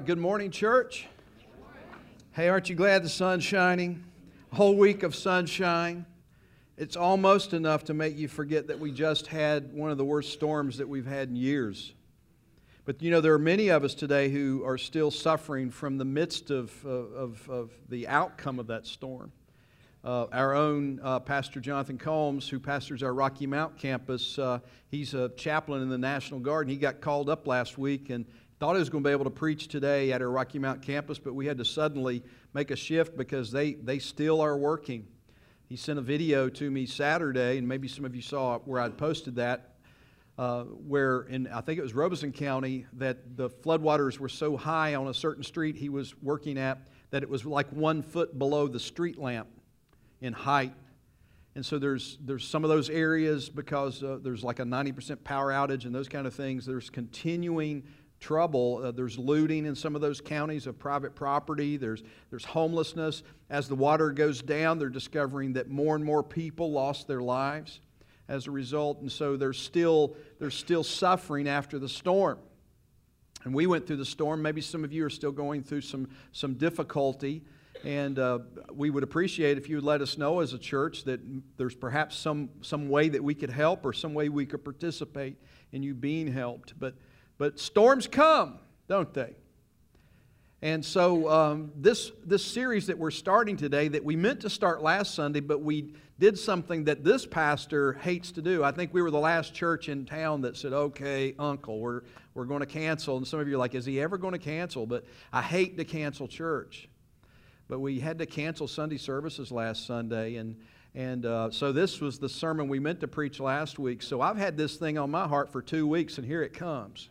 right, good morning, church. Hey, aren't you glad the sun's shining? A whole week of sunshine. It's almost enough to make you forget that we just had one of the worst storms that we've had in years. But you know, there are many of us today who are still suffering from the midst of the outcome of that storm. Our own Pastor Jonathan Combs, who pastors our Rocky Mount campus, he's a chaplain in the National Guard, and he got called up last week and thought he was going to be able to preach today at our Rocky Mount campus, but we had to suddenly make a shift because they still are working. He sent a video to me Saturday, and maybe some of you saw where I'd posted that, where in, I think it was Robeson County, that the floodwaters were so high on a certain street he was working at that it was like 1 foot below the street lamp in height. And so there's some of those areas because there's like a 90% power outage and those kind of things. There's continuing trouble. There's looting in some of those counties of private property. There's homelessness. As the water goes down, they're discovering that more and more people lost their lives as a result. And so they're still suffering after the storm. And we went through the storm. Maybe some of you are still going through some difficulty. And we would appreciate if you would let us know as a church that there's perhaps some way that we could help or some way we could participate in you being helped. But storms come, don't they? And so this series that we're starting today, that we meant to start last Sunday, but we did something that this pastor hates to do. I think we were the last church in town that said, okay, Uncle, we're going to cancel. And some of you are like, is he ever going to cancel? But I hate to cancel church. But we had to cancel Sunday services last Sunday, and so this was the sermon we meant to preach last week. So I've had this thing on my heart for 2 weeks, and here it comes.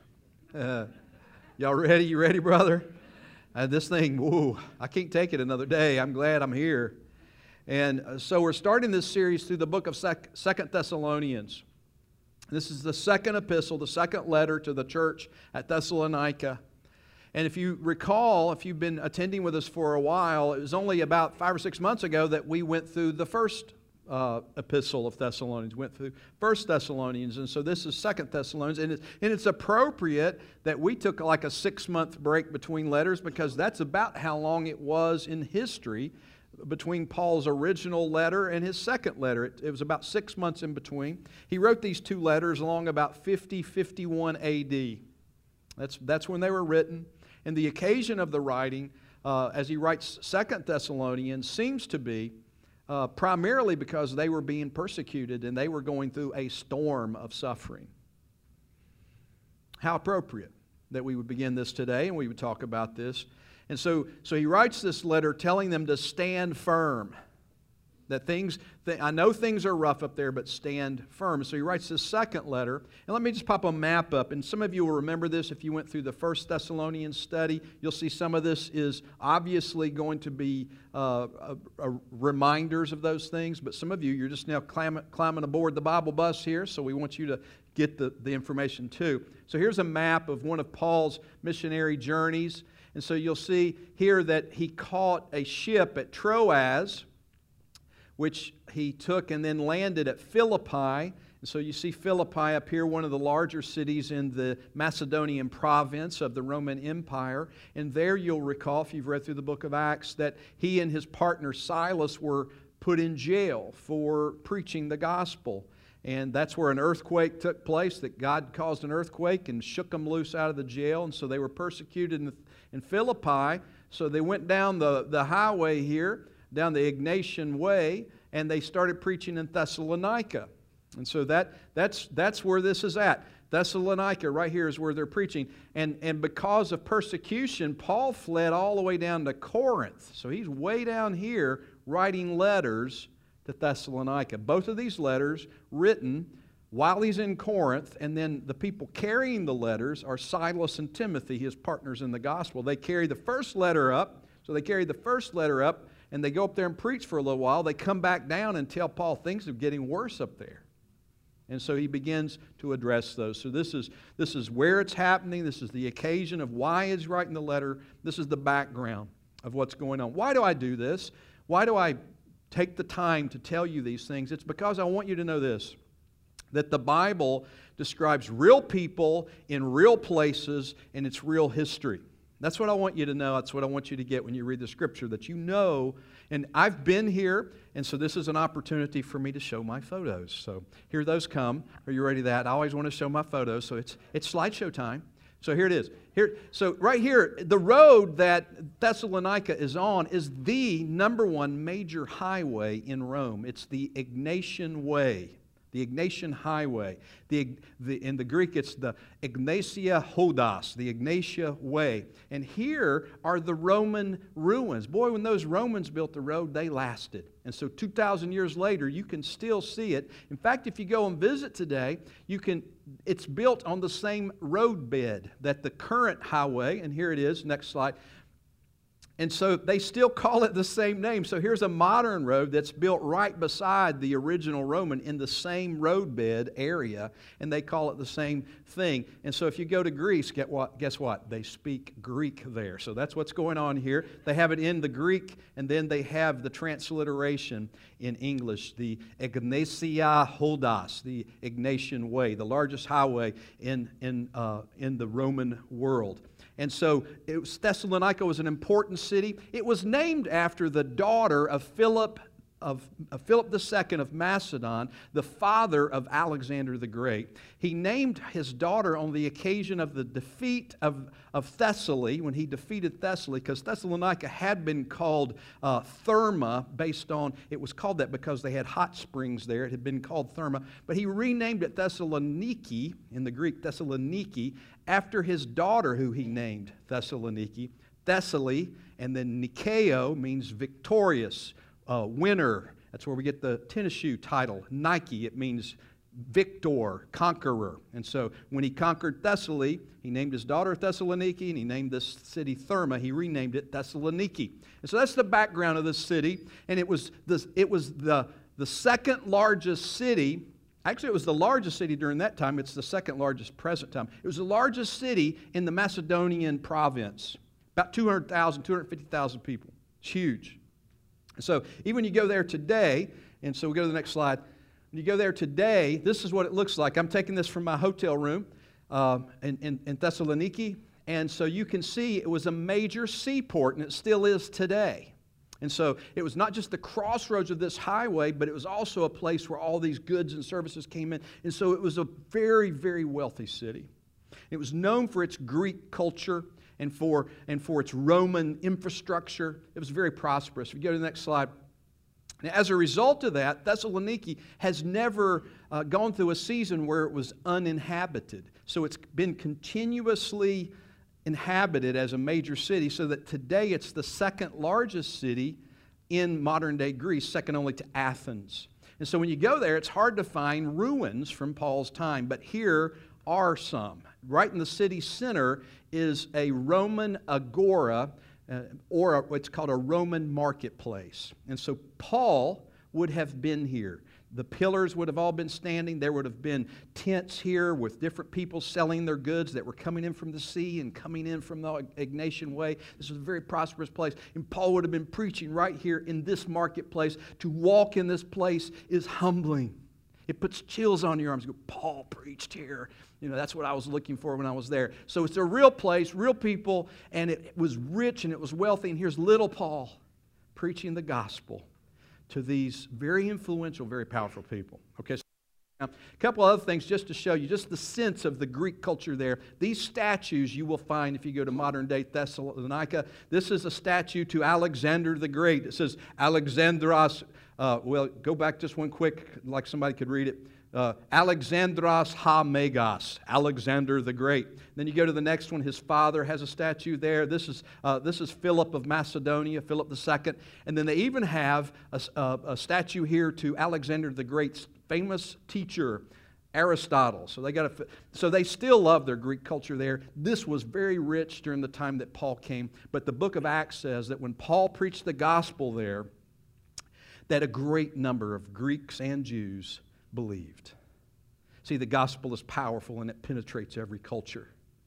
Y'all ready? You ready, brother? This thing, whoa, I can't take it another day. I'm glad I'm here. And so we're starting this series through the book of 2 Thessalonians. This is the second epistle, the second letter to the church at Thessalonica. And if you recall, if you've been attending with us for a while, it was only about 5 or 6 months ago that we went through the first epistle of Thessalonians, went through 1 Thessalonians, and so this is 2 Thessalonians, and it's appropriate that we took like a 6-month break between letters because that's about how long it was in history between Paul's original letter and his second letter. It was about 6 months in between. He wrote these two letters along about 50-51 A.D. That's when they were written. And the occasion of the writing, as he writes 2 Thessalonians, seems to be primarily because they were being persecuted and they were going through a storm of suffering. How appropriate that we would begin this today and we would talk about this. And so he writes this letter telling them to stand firm. That I know things are rough up there, but stand firm. So he writes this second letter. And let me just pop a map up. And some of you will remember this if you went through the 1 Thessalonians study. You'll see some of this is obviously going to be reminders of those things. But some of you, you're just now climbing aboard the Bible bus here. So we want you to get the information too. So here's a map of one of Paul's missionary journeys. And so you'll see here that he caught a ship at Troas, which he took and then landed at Philippi. And so you see Philippi up here, one of the larger cities in the Macedonian province of the Roman Empire. And there you'll recall, if you've read through the book of Acts, that he and his partner Silas were put in jail for preaching the gospel. And that's where an earthquake took place, that God caused an earthquake and shook them loose out of the jail. And so they were persecuted in Philippi. So they went down the highway here, down the Ignatian Way, and they started preaching in Thessalonica. And so that's where this is at. Thessalonica, right here is where they're preaching. And because of persecution, Paul fled all the way down to Corinth. So he's way down here writing letters to Thessalonica. Both of these letters written while he's in Corinth, and then the people carrying the letters are Silas and Timothy, his partners in the gospel. They carry the first letter up. So they carry the first letter up, and they go up there and preach for a little while. They come back down and tell Paul things are getting worse up there. And so he begins to address those. So this is where it's happening. This is the occasion of why he's writing the letter. This is the background of what's going on. Why do I do this? Why do I take the time to tell you these things? It's because I want you to know this, that the Bible describes real people in real places and it's real history. That's what I want you to know. That's what I want you to get when you read the Scripture, that you know. And I've been here, and so this is an opportunity for me to show my photos. So here those come. Are you ready for that? I always want to show my photos, so it's slideshow time. So here it is. So right here, the road that Thessalonica is on is the number one major highway in Rome. It's the Egnatian Way. The Egnatian Highway. In the Greek, it's the Ignatia Hodos, the Ignatia Way. And here are the Roman ruins. Boy, when those Romans built the road, they lasted. And so 2,000 years later, you can still see it. In fact, if you go and visit today, it's built on the same road bed that the current highway, and here it is, next slide. And so they still call it the same name. So here's a modern road that's built right beside the original Roman in the same roadbed area, and they call it the same thing. And so if you go to Greece, guess what? They speak Greek there. So that's what's going on here. They have it in the Greek, and then they have the transliteration in English, the Ignatia Hodos, the Ignatian Way, the largest highway in the Roman world. And so Thessalonica was an important city. It was named after the daughter of Philip II of Macedon, the father of Alexander the Great. He named his daughter on the occasion of the defeat of Thessaly, when he defeated Thessaly, because Thessalonica had been called Therma, it was called that because they had hot springs there. It had been called Therma. But he renamed it Thessaloniki, in the Greek, Thessaloniki, after his daughter, who he named Thessaloniki. Thessaly, and then Nikeo means victorious, winner. That's where we get the tennis shoe title. Nike, it means victor, conqueror. And so when he conquered Thessaly, he named his daughter Thessaloniki, and he named this city Therma. He renamed it Thessaloniki. And so that's the background of this city. And it was the second largest city. Actually, it was the largest city during that time. It's the second largest present time. It was the largest city in the Macedonian province. About 200,000, 250,000 people. It's huge. So even when you go there today, and so we go to the next slide. When you go there today, this is what it looks like. I'm taking this from my hotel room in Thessaloniki. And so you can see it was a major seaport, and it still is today. And so it was not just the crossroads of this highway, but it was also a place where all these goods and services came in. And so it was a very, very wealthy city. It was known for its Greek culture and for its Roman infrastructure. It was very prosperous. If you go to the next slide. Now, as a result of that, Thessaloniki has never gone through a season where it was uninhabited. So it's been continuously inhabited as a major city, so that today it's the second largest city in modern-day Greece, second only to Athens. And so when you go there, it's hard to find ruins from Paul's time, but here are some. Right in the city center is a Roman agora, or what's called a Roman marketplace. And so Paul would have been here. The pillars would have all been standing. There would have been tents here with different people selling their goods that were coming in from the sea and coming in from the Ignatian Way. This was a very prosperous place. And Paul would have been preaching right here in this marketplace. To walk in this place is humbling. It puts chills on your arms. You go, Paul preached here. You know, that's what I was looking for when I was there. So it's a real place, real people, and it was rich and it was wealthy. And here's little Paul preaching the gospel to these very influential, very powerful people. Okay, so now, a couple other things just to show you, just the sense of the Greek culture there. These statues you will find if you go to modern-day Thessalonica. This is a statue to Alexander the Great. It says Alexandros, well, go back just one quick, like somebody could read it. Alexandros ha Megas, Alexander the Great. Then you go to the next one. His father has a statue there. This is Philip of Macedonia, Philip II. And then they even have a statue here to Alexander the Great's famous teacher, Aristotle. So they still love their Greek culture there. This was very rich during the time that Paul came. But the book of Acts says that when Paul preached the gospel there, that a great number of Greeks and Jews believed. See, the gospel is powerful and it penetrates every culture.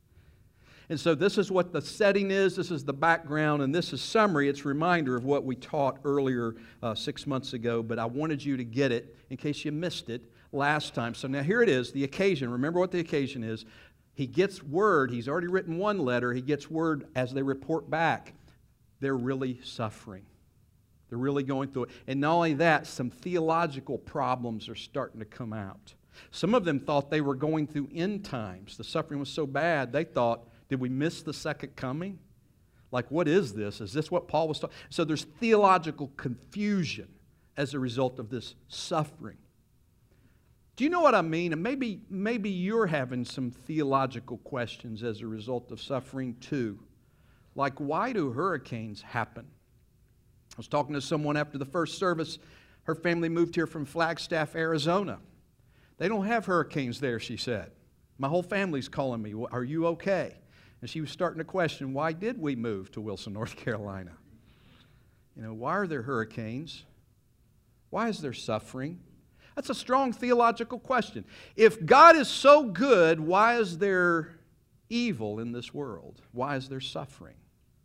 And so this is what the setting is, this is the background, and this is summary. It's a reminder of what we taught earlier 6 months ago, but I wanted you to get it in case you missed it last time. So now here it is, the occasion. Remember what the occasion is. he gets word, he's already written one letter, he gets word as they report back, they're really suffering. They're really going through it. And not only that, some theological problems are starting to come out. Some of them thought they were going through end times. The suffering was so bad, they thought, did we miss the second coming? Like, what is this? Is this what Paul was talking? So there's theological confusion as a result of this suffering. Do you know what I mean? And maybe you're having some theological questions as a result of suffering too. Like, why do hurricanes happen? I was talking to someone after the first service. Her family moved here from Flagstaff, Arizona. They don't have hurricanes there, she said. My whole family's calling me, are you okay? And she was starting to question, why did we move to Wilson, North Carolina? You know, why are there hurricanes? Why is there suffering? That's a strong theological question. If God is so good, why is there evil in this world? Why is there suffering?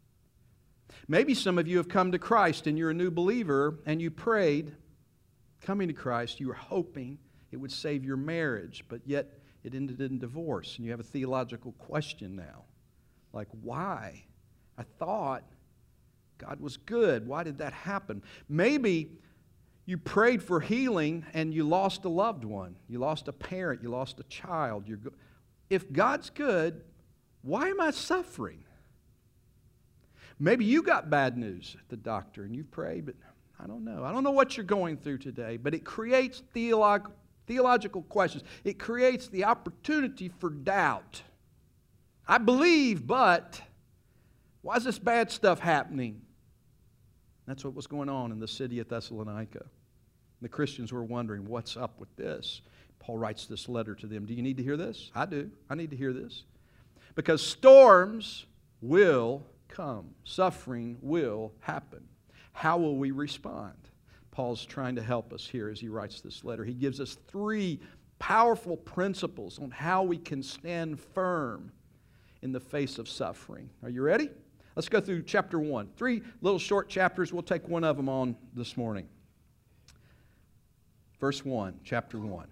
Maybe some of you have come to Christ and you're a new believer and you prayed, coming to Christ, you were hoping it would save your marriage, but yet it ended in divorce, and you have a theological question now. Like, why? I thought God was good. Why did that happen? Maybe you prayed for healing and you lost a loved one. You lost a parent. You lost a child. If God's good, why am I suffering? Maybe you got bad news at the doctor and you prayed, but I don't know. I don't know what you're going through today, but it creates theological questions. It creates the opportunity for doubt. I believe, but why is this bad stuff happening? That's what was going on in the city of Thessalonica. The Christians were wondering, what's up with this? Paul writes this letter to them. Do you need to hear this? I do. I need to hear this. Because storms will come. Suffering will happen. How will we respond? Paul's trying to help us here as he writes this letter. He gives us 3 powerful principles on how we can stand firm in the face of suffering. Are you ready? Let's go through chapter 1. 3 little short chapters. We'll take one of them on this morning. Verse 1, chapter 1.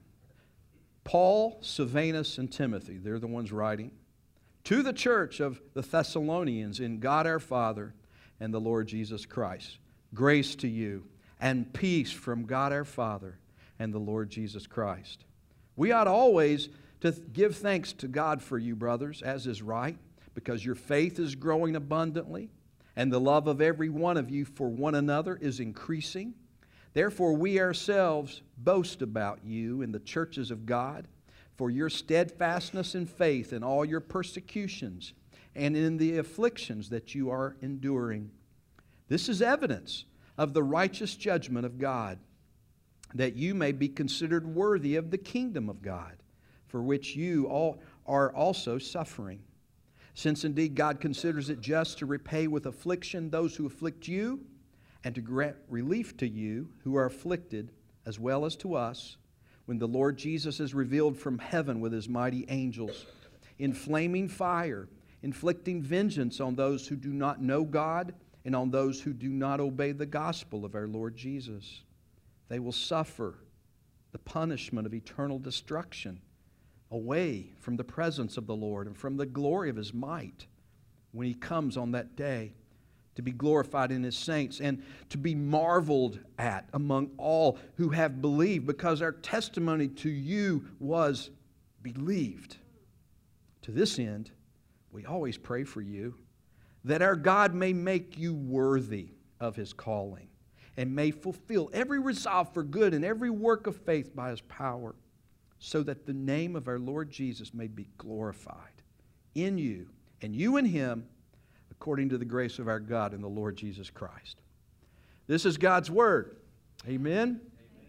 Paul, Silvanus, and Timothy, they're the ones writing, to the church of the Thessalonians in God our Father and the Lord Jesus Christ. Grace to you and peace from God our Father and the Lord Jesus Christ. We ought always to give thanks to God for you, brothers, as is right, because your faith is growing abundantly, and the love of every one of you for one another is increasing. Therefore, we ourselves boast about you in the churches of God for your steadfastness in faith in all your persecutions and in the afflictions that you are enduring. This is evidence of the righteous judgment of God, that you may be considered worthy of the kingdom of God, for which you all are also suffering. Since indeed God considers it just to repay with affliction those who afflict you, and to grant relief to you who are afflicted, as well as to us, when the Lord Jesus is revealed from heaven with his mighty angels, in flaming fire, inflicting vengeance on those who do not know God and on those who do not obey the gospel of our Lord Jesus. They will suffer the punishment of eternal destruction away from the presence of the Lord and from the glory of his might when he comes on that day to be glorified in his saints and to be marveled at among all who have believed, because our testimony to you was believed. To this end, we always pray for you, that our God may make you worthy of his calling and may fulfill every resolve for good and every work of faith by his power, so that the name of our Lord Jesus may be glorified in you and you in him, according to the grace of our God and the Lord Jesus Christ. This is God's Word. Amen?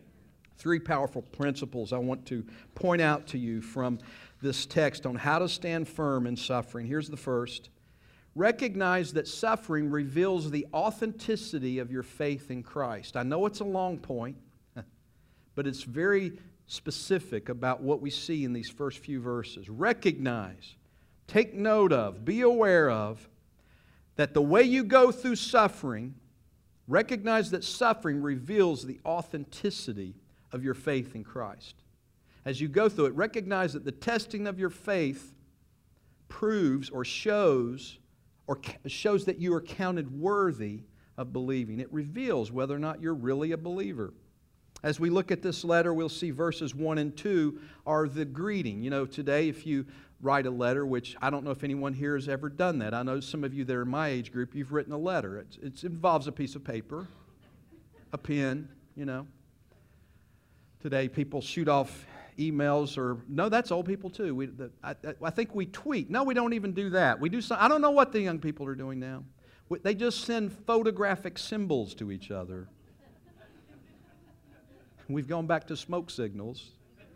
3 powerful principles I want to point out to you from this text on how to stand firm in suffering. Here's the first. Recognize that suffering reveals the authenticity of your faith in Christ. I know it's a long point, but it's very specific about what we see in these first few verses. Recognize, take note of, be aware of, that the way you go through suffering, recognize that suffering reveals the authenticity of your faith in Christ. As you go through it, recognize that the testing of your faith proves or shows that you are counted worthy of believing. It reveals whether or not you're really a believer. As we look at this letter, we'll see verses 1 and 2 are the greeting. You know, today if you write a letter, which I don't know if anyone here has ever done that. I know some of you that are in my age group, you've written a letter. It involves a piece of paper, a pen, you know. Today people shoot off emails or, no, that's old people too. I think we tweet. No, we don't even do that. We do some, I don't know what the young people are doing now. They just send photographic symbols to each other. We've gone back to smoke signals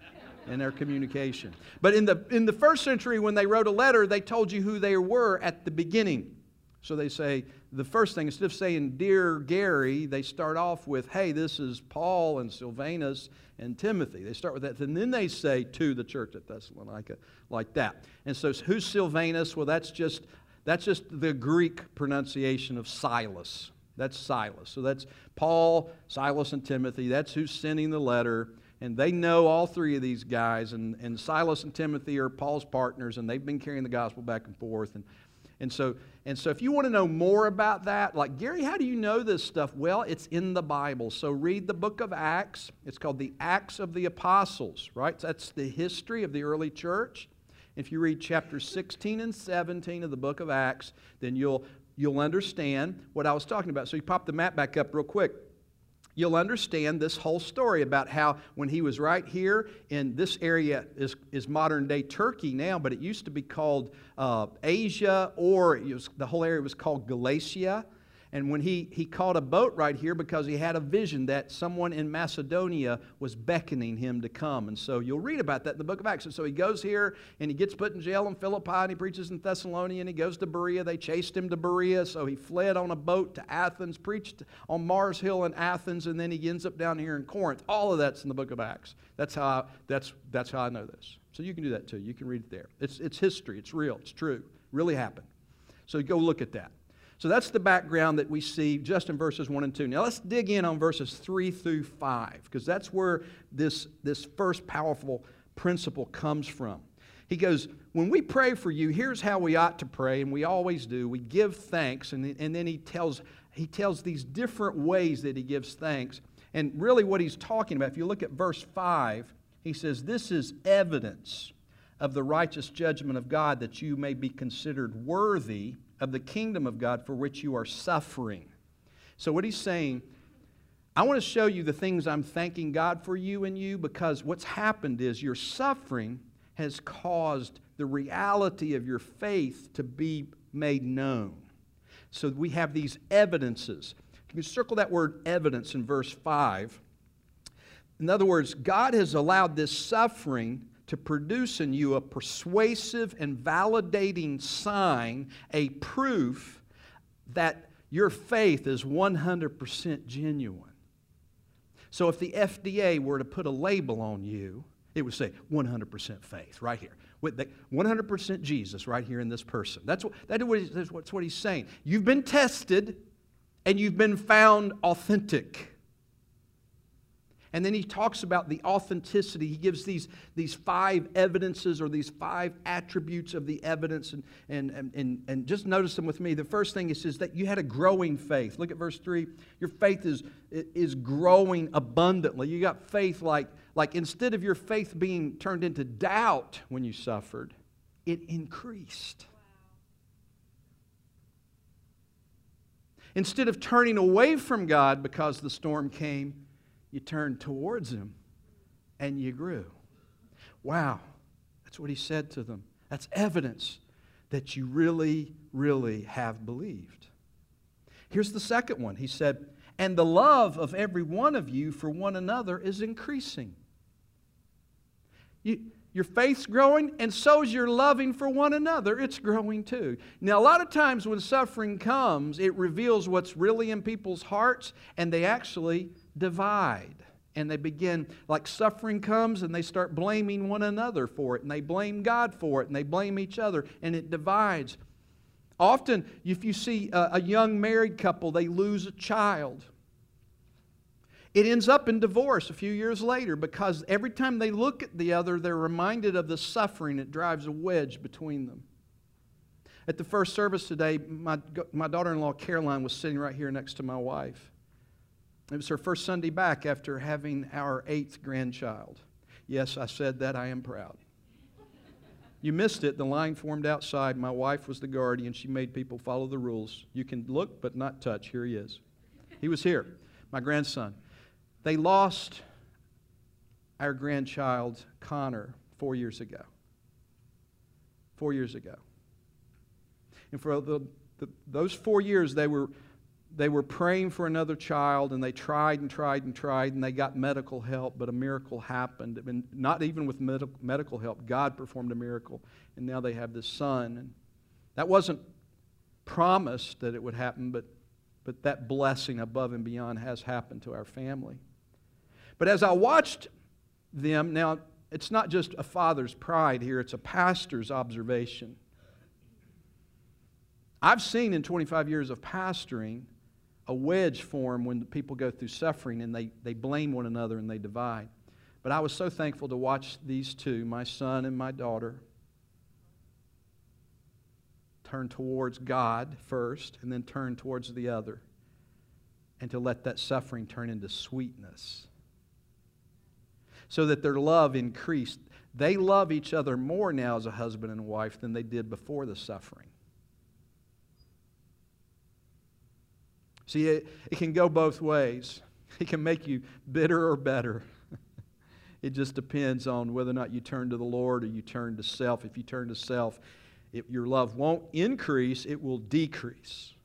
in their communication. But in the first century, when they wrote a letter, they told you who they were at the beginning. So they say, the first thing, instead of saying, Dear Gary, they start off with, hey, this is Paul and Silvanus and Timothy. They start with that. And then they say, to the church at Thessalonica, like that. And so who's Silvanus? Well, that's just the Greek pronunciation of Silas. That's Silas. So that's Paul, Silas, and Timothy. That's who's sending the letter. And they know all three of these guys. And Silas and Timothy are Paul's partners, and they've been carrying the gospel back and forth. And so if you want to know more about that, like, Gary, how do you know this stuff? Well, it's in the Bible. So read the book of Acts. It's called the Acts of the Apostles, right? That's the history of the early church. If you read chapters 16 and 17 of the book of Acts, then you'll understand what I was talking about. So you pop the map back up real quick. You'll understand this whole story about how when he was right here in this area is modern-day Turkey now, but it used to be called Asia, or the whole area was called Galatia. And when he caught a boat right here because he had a vision that someone in Macedonia was beckoning him to come. And so you'll read about that in the book of Acts. And so he goes here and he gets put in jail in Philippi and he preaches in Thessalonica and he goes to Berea. They chased him to Berea, so he fled on a boat to Athens, preached on Mars Hill in Athens, and then he ends up down here in Corinth. All of that's in the book of Acts. That's how I know this. So you can do that too. You can read it there. It's history. It's real. It's true. It really happened. So go look at that. So that's the background that we see just in verses 1 and 2. Now let's dig in on verses 3 through 5, because that's where this first powerful principle comes from. He goes, when we pray for you, here's how we ought to pray, and we always do. We give thanks, and then he tells these different ways that he gives thanks. And really what he's talking about, if you look at verse 5, he says, this is evidence of the righteous judgment of God, that you may be considered worthy of the kingdom of God for which you are suffering. So what he's saying, I want to show you the things I'm thanking God for you and you, because what's happened is your suffering has caused the reality of your faith to be made known. So we have these evidences. You can circle that word evidence in verse 5. In other words, God has allowed this suffering to produce in you a persuasive and validating sign, a proof that your faith is 100% genuine. So if the FDA were to put a label on you, it would say 100% faith right here. With 100% Jesus right here in this person. That's what he's saying. You've been tested and you've been found authentic. And then he talks about the authenticity. He gives these 5 evidences, or these 5 attributes of the evidence. And just notice them with me. The first thing is that you had a growing faith. Look at verse 3. Your faith is growing abundantly. You got faith like instead of your faith being turned into doubt when you suffered, it increased. Instead of turning away from God because the storm came, you turned towards Him and you grew. Wow. That's what he said to them. That's evidence that you really, really have believed. Here's the second one. He said, and the love of every one of you for one another is increasing. Your faith's growing, and so is your loving for one another. It's growing too. Now, a lot of times when suffering comes, it reveals what's really in people's hearts, and they actually divide. And they begin, like suffering comes, and they start blaming one another for it, and they blame God for it, and they blame each other, and it divides. Often, if you see a young married couple, they lose a child. It ends up in divorce a few years later, because every time they look at the other, they're reminded of the suffering. It drives a wedge between them. At the first service today, my daughter-in-law Caroline was sitting right here next to my wife. It was her first Sunday back after having our 8th grandchild. Yes, I said that. I am proud. You missed it. The line formed outside. My wife was the guardian. She made people follow the rules. You can look but not touch. Here he is. He was here, my grandson. They lost our grandchild, Connor, 4 years ago. 4 years ago. And for those 4 years, they were praying for another child, and they tried and tried and tried, and they got medical help, but a miracle happened. And not even with medical help, God performed a miracle, and now they have this son. And that wasn't promised that it would happen, but that blessing above and beyond has happened to our family. But as I watched them, now it's not just a father's pride here, it's a pastor's observation. I've seen in 25 years of pastoring a wedge form when people go through suffering and they blame one another and they divide. But I was so thankful to watch these two, my son and my daughter, turn towards God first and then turn towards the other, and to let that suffering turn into sweetness so that their love increased. They love each other more now as a husband and wife than they did before the suffering. See, it can go both ways. It can make you bitter or better. It just depends on whether or not you turn to the Lord or you turn to self. If you turn to self, your love won't increase, it will decrease.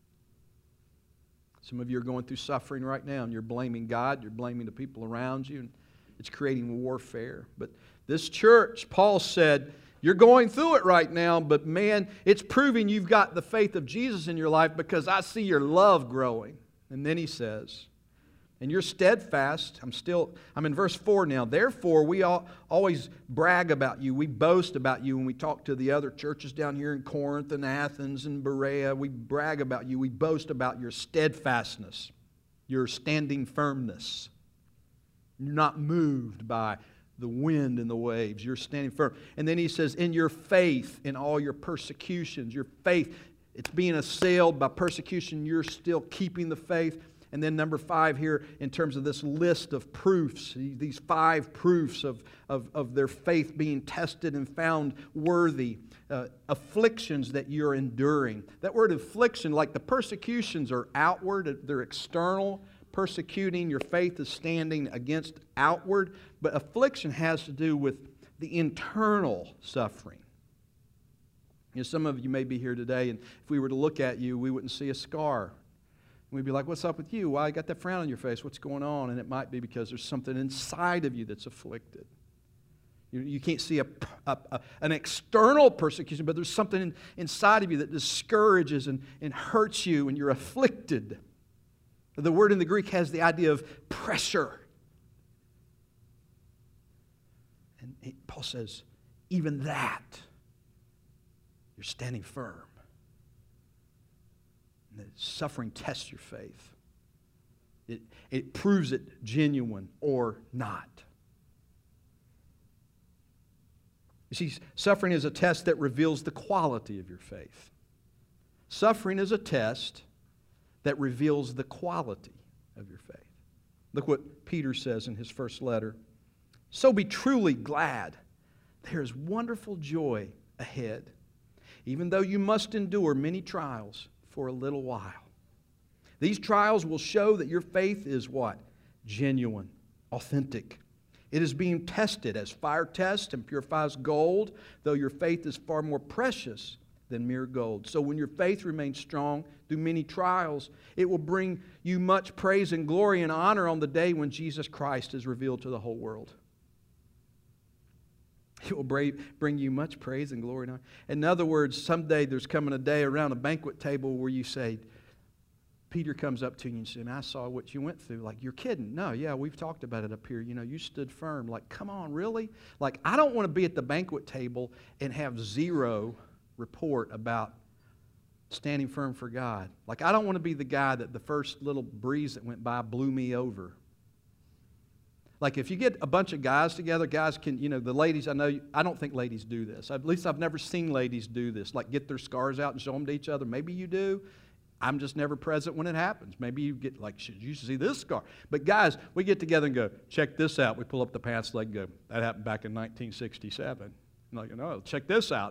Some of you are going through suffering right now, and you're blaming God, you're blaming the people around you, and it's creating warfare. But this church, Paul said, you're going through it right now, but man, it's proving you've got the faith of Jesus in your life because I see your love growing. And then he says, and you're steadfast. I'm in verse 4 now. Therefore, we always brag about you. We boast about you when we talk to the other churches down here in Corinth and Athens and Berea. We brag about you. We boast about your steadfastness, your standing firmness. You're not moved by the wind and the waves. You're standing firm. And then he says, in your faith, in all your persecutions, your faith, it's being assailed by persecution, you're still keeping the faith. And then number 5 here, in terms of this list of proofs, these 5 proofs of their faith being tested and found worthy, afflictions that you're enduring. That word affliction, like the persecutions are outward, they're external. Persecuting, your faith is standing against outward, but affliction has to do with the internal suffering. You know, some of you may be here today, and if we were to look at you, we wouldn't see a scar. We'd be like, what's up with you? Why you got that frown on your face? What's going on? And it might be because there's something inside of you that's afflicted. You can't see an external persecution, but there's something inside of you that discourages and hurts you, and you're afflicted. The word in the Greek has the idea of pressure. And Paul says, even that, you're standing firm. And the suffering tests your faith. It proves it genuine or not. You see, suffering is a test that reveals the quality of your faith. Suffering is a test that reveals the quality of your faith. Look what Peter says in his first letter. So be truly glad. There is wonderful joy ahead, even though you must endure many trials for a little while. These trials will show that your faith is what? Genuine, authentic. It is being tested as fire tests and purifies gold, though your faith is far more precious than mere gold. So when your faith remains strong through many trials, it will bring you much praise and glory and honor on the day when Jesus Christ is revealed to the whole world. It will bring you much praise and glory and honor. In other words, someday there's coming a day around a banquet table where you say, Peter comes up to you and says, I saw what you went through. Like, you're kidding. No, yeah, we've talked about it up here. You know, you stood firm. Like, come on, really? Like, I don't want to be at the banquet table and have zero report about standing firm for God. Like, I don't want to be the guy that the first little breeze that went by blew me over. Like if you get a bunch of guys together, guys can, the ladies, I don't think ladies do this. At least I've never seen ladies do this, like get their scars out and show them to each other. Maybe you do. I'm just never present when it happens. Maybe you get like, should you see this scar? But guys, we get together and go, check this out. We pull up the pants leg and go, that happened back in 1967. Like, check this out.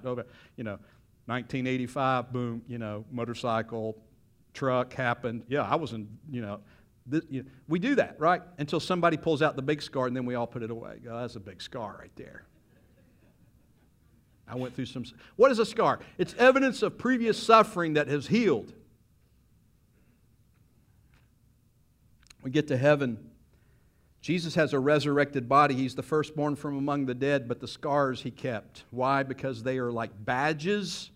1985, boom, motorcycle, truck happened. Yeah, I was in, we do that, right? Until somebody pulls out the big scar and then we all put it away. Go, that's a big scar right there. I went through some. What is a scar? It's evidence of previous suffering that has healed. We get to heaven. Jesus has a resurrected body. He's the firstborn from among the dead, but the scars he kept. Why? Because they are like badges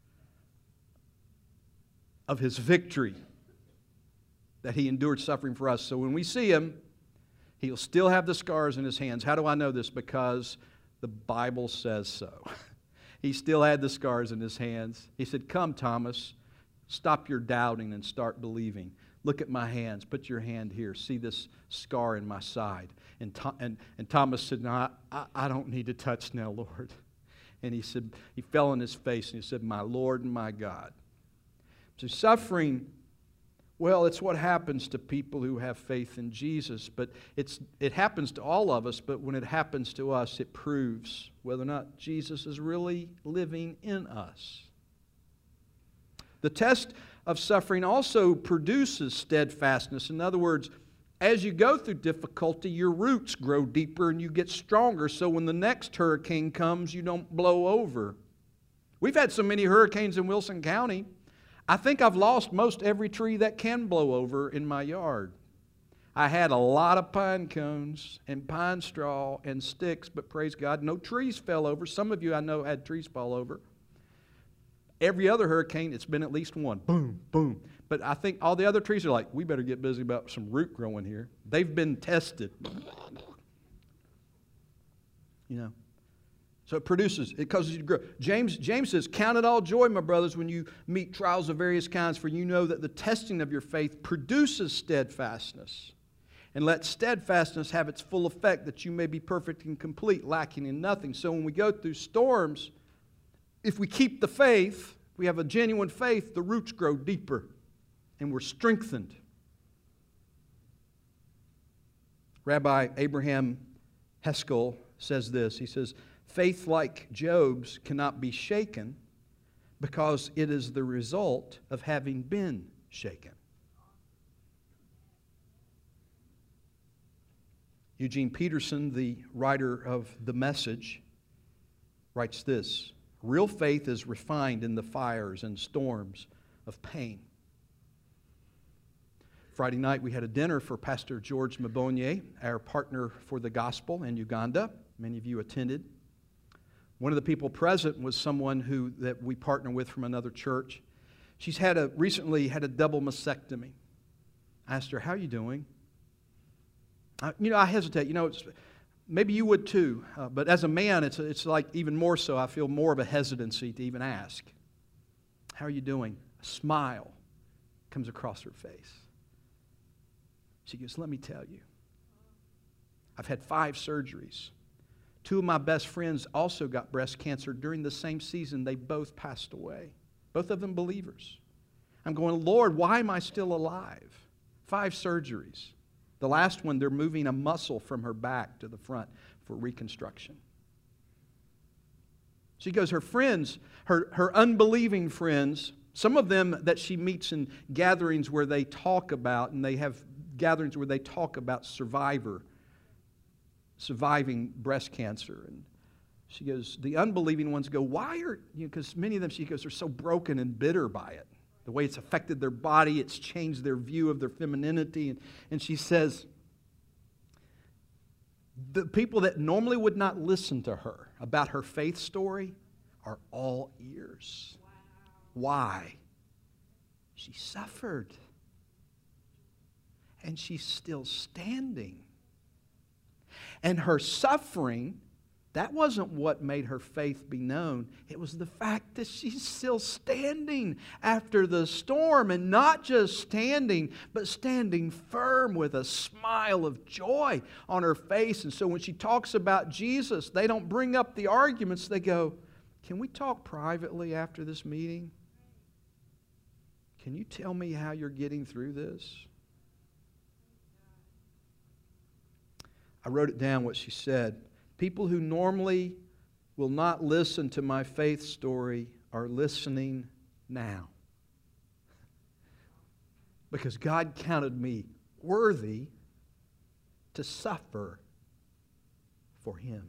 of his victory, that he endured suffering for us. So when we see him, he'll still have the scars in his hands. How do I know this? Because the Bible says so. He still had the scars in his hands. He said, come, Thomas, stop your doubting and start believing. Look at my hands. Put your hand here. See this scar in my side. And Thomas said, no, I don't need to touch now, Lord. And he said, he fell on his face and he said, my Lord and my God. So suffering, well, it's what happens to people who have faith in Jesus. But it happens to all of us, but when it happens to us, it proves whether or not Jesus is really living in us. The test of suffering also produces steadfastness. In other words, as you go through difficulty, your roots grow deeper and you get stronger, so when the next hurricane comes, you don't blow over. We've had so many hurricanes in Wilson County. I think I've lost most every tree that can blow over in my yard. I had a lot of pine cones and pine straw and sticks, but praise God, no trees fell over. Some of you I know had trees fall over. Every other hurricane, it's been at least one. Boom, boom. But I think all the other trees are like, we better get busy about some root growing here. They've been tested. So it produces, it causes you to grow. James says, count it all joy, my brothers, when you meet trials of various kinds, for you know that the testing of your faith produces steadfastness. And let steadfastness have its full effect, that you may be perfect and complete, lacking in nothing. So when we go through storms, if we keep the faith, we have a genuine faith, the roots grow deeper and we're strengthened. Rabbi Abraham Heskel says this. He says, faith like Job's cannot be shaken because it is the result of having been shaken. Eugene Peterson, the writer of The Message, writes this. Real faith is refined in the fires and storms of pain. Friday night we had a dinner for Pastor George Mabonye, our partner for the gospel in Uganda. Many of you attended. One of the people present was someone that we partner with from another church. She's recently had a double mastectomy. I asked her, how are you doing? I hesitate. Maybe you would too, but as a man, it's like even more so. I feel more of a hesitancy to even ask. How are you doing? A smile comes across her face. She goes, let me tell you, I've had 5 surgeries. 2 of my best friends also got breast cancer during the same season. They both passed away. Both of them believers. I'm going, Lord, why am I still alive? 5 surgeries. The last one, they're moving a muscle from her back to the front for reconstruction. She goes, her friends, her unbelieving friends, some of them that she meets in gatherings where they talk about, and they have gatherings where they talk about surviving breast cancer. And she goes, the unbelieving ones go, why are you, because many of them, she goes, are so broken and bitter by it. The way it's affected their body, it's changed their view of their femininity. And she says, the people that normally would not listen to her about her faith story are all ears. Wow. Why? She suffered. And she's still standing. And her suffering That wasn't what made her faith be known. It was the fact that she's still standing after the storm, and not just standing, but standing firm with a smile of joy on her face. And so when she talks about Jesus, they don't bring up the arguments. They go, "Can we talk privately after this meeting? Can you tell me how you're getting through this?" I wrote it down what she said. "People who normally will not listen to my faith story are listening now. Because God counted me worthy to suffer for Him."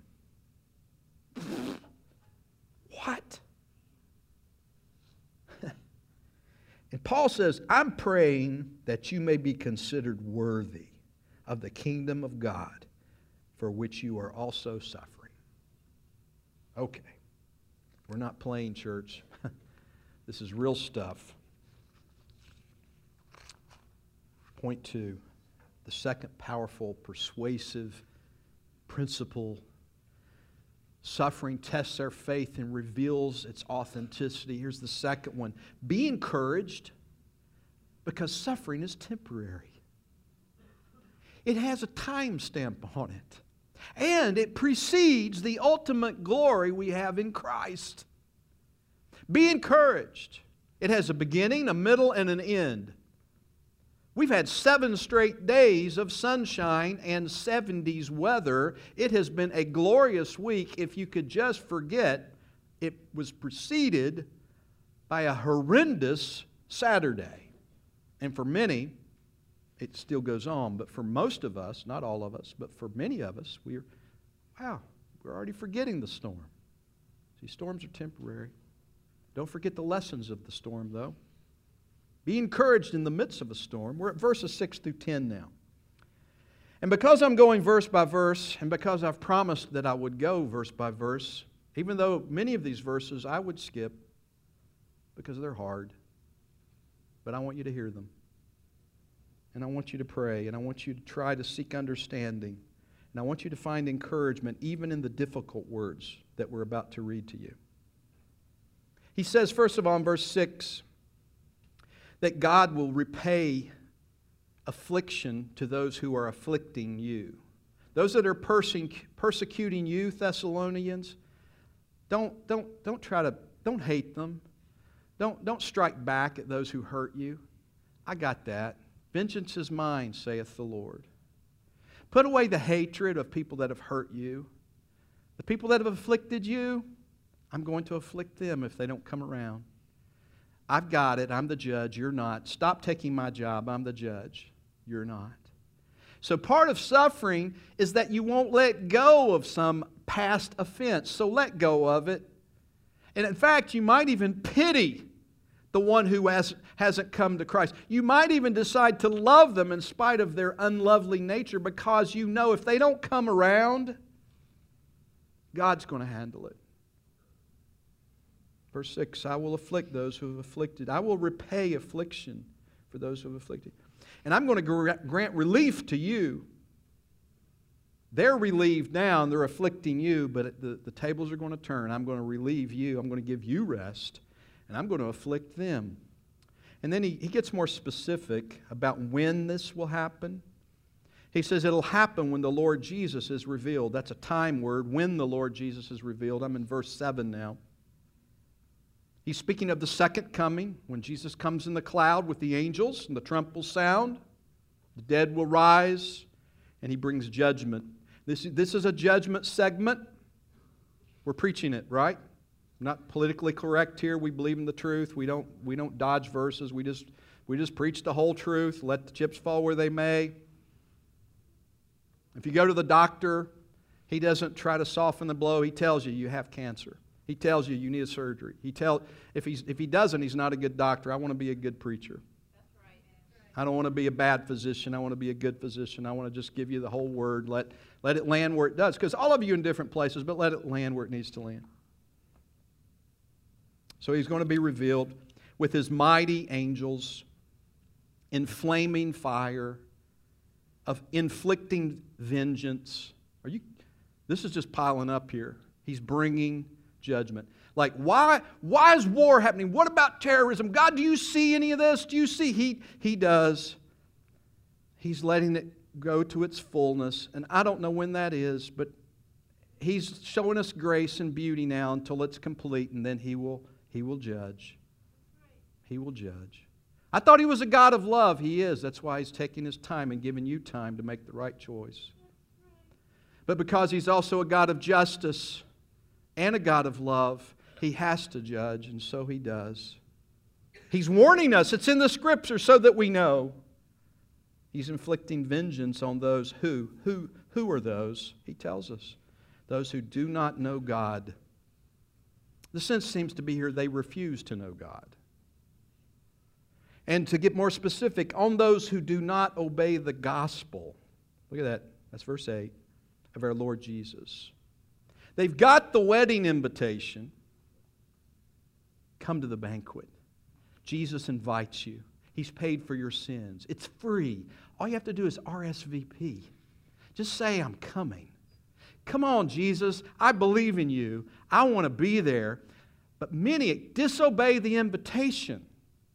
What? And Paul says, "I'm praying that you may be considered worthy of the kingdom of God, for which you are also suffering." Okay. We're not playing, church. This is real stuff. Point 2. The second powerful, persuasive principle. Suffering tests our faith and reveals its authenticity. Here's the second one. Be encouraged, because suffering is temporary. It has a time stamp on it. And it precedes the ultimate glory we have in Christ. Be encouraged. It has a beginning, a middle, and an end. We've had 7 straight days of sunshine and 70s weather. It has been a glorious week. If you could just forget, it was preceded by a horrendous Saturday. And for many, it still goes on, but for most of us, not all of us, but for many of us, we're already forgetting the storm. See, storms are temporary. Don't forget the lessons of the storm, though. Be encouraged in the midst of a storm. We're at verses 6 through 10 now. And because I'm going verse by verse, and because I've promised that I would go verse by verse, even though many of these verses I would skip because they're hard, but I want you to hear them. And I want you to pray, and I want you to try to seek understanding. And I want you to find encouragement even in the difficult words that we're about to read to you. He says, first of all, in verse 6, that God will repay affliction to those who are afflicting you. Those that are persecuting you, Thessalonians, don't hate them. Don't strike back at those who hurt you. I got that. Vengeance is mine, saith the Lord. Put away the hatred of people that have hurt you. The people that have afflicted you, I'm going to afflict them if they don't come around. I've got it. I'm the judge. You're not. Stop taking my job. I'm the judge. You're not. So part of suffering is that you won't let go of some past offense. So let go of it. And in fact, you might even pity the one who hasn't come to Christ. You might even decide to love them in spite of their unlovely nature, because you know if they don't come around, God's going to handle it. Verse 6, I will afflict those who have afflicted. I will repay affliction for those who have afflicted. And I'm going to grant relief to you. They're relieved now and they're afflicting you, but the tables are going to turn. I'm going to relieve you. I'm going to give you rest. And I'm going to afflict them. And then he gets more specific about when this will happen. He says it'll happen when the Lord Jesus is revealed. That's a time word, when the Lord Jesus is revealed. I'm in verse 7 now. He's speaking of the second coming, when Jesus comes in the cloud with the angels and the trump will sound. The dead will rise and He brings judgment. This is a judgment segment. We're preaching it, right? Not politically correct here. We believe in the truth. We don't dodge verses. We just preach the whole truth. Let the chips fall where they may. If you go to the doctor, he doesn't try to soften the blow. He tells you you have cancer. He tells you need a surgery. If he doesn't, he's not a good doctor. I want to be a good preacher. That's right. I don't want to be a bad physician. I want to be a good physician. I want to just give you the whole word. Let it land where it does. Because all of you in different places, but let it land where it needs to land. So He's going to be revealed with His mighty angels in flaming fire of inflicting vengeance. This is just piling up here. He's bringing judgment. Like, why is war happening? What about terrorism? God, do you see any of this? Do you see? He does. He's letting it go to its fullness. And I don't know when that is, but He's showing us grace and beauty now until it's complete, and then He will judge. He will judge. I thought He was a God of love. He is. That's why He's taking His time and giving you time to make the right choice. But because He's also a God of justice and a God of love, He has to judge, and so He does. He's warning us. It's in the Scripture so that we know. He's inflicting vengeance on those who are those? He tells us. Those who do not know God. The sense seems to be here, they refuse to know God. And to get more specific, on those who do not obey the gospel. Look at that. That's verse 8 of our Lord Jesus. They've got the wedding invitation. Come to the banquet. Jesus invites you. He's paid for your sins. It's free. All you have to do is RSVP. Just say, I'm coming. Come on, Jesus. I believe in you. I want to be there. But many disobey the invitation.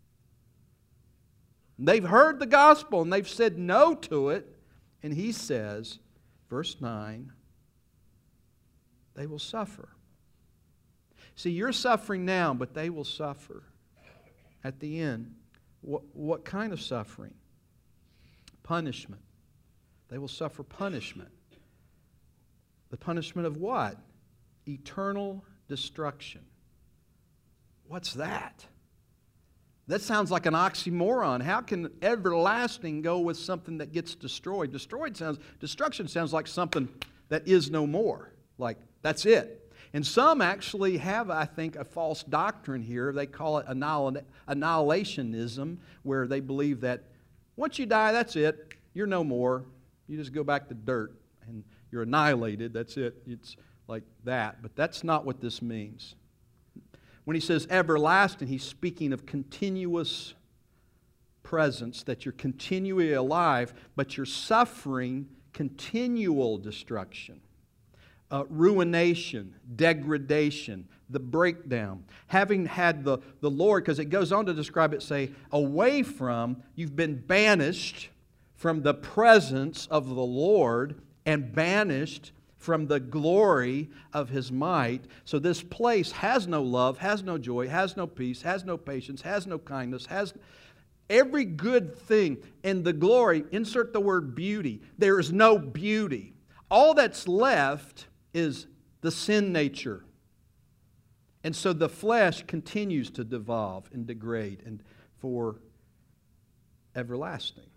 They've heard the gospel and they've said no to it. And He says, verse 9, they will suffer. See, you're suffering now, but they will suffer at the end. What kind of suffering? Punishment. They will suffer punishment. The punishment of what? Eternal destruction. What's that? That sounds like an oxymoron. How can everlasting go with something that gets destroyed? Destruction sounds like something that is no more. Like, that's it. And some actually have, I think, a false doctrine here. They call it annihilationism, where they believe that once you die, that's it. You're no more. You just go back to dirt and you're annihilated. That's it. It's like that. But that's not what this means. When He says everlasting, He's speaking of continuous presence, that you're continually alive, but you're suffering continual destruction. Ruination, degradation, the breakdown. Having had the Lord, because it goes on to describe it, say, away from, you've been banished from the presence of the Lord and banished from the glory of His might. So this place has no love, has no joy, has no peace, has no patience, has no kindness, has every good thing. And the glory, insert the word beauty. There is no beauty. All that's left is the sin nature. And so the flesh continues to devolve and degrade and for everlasting.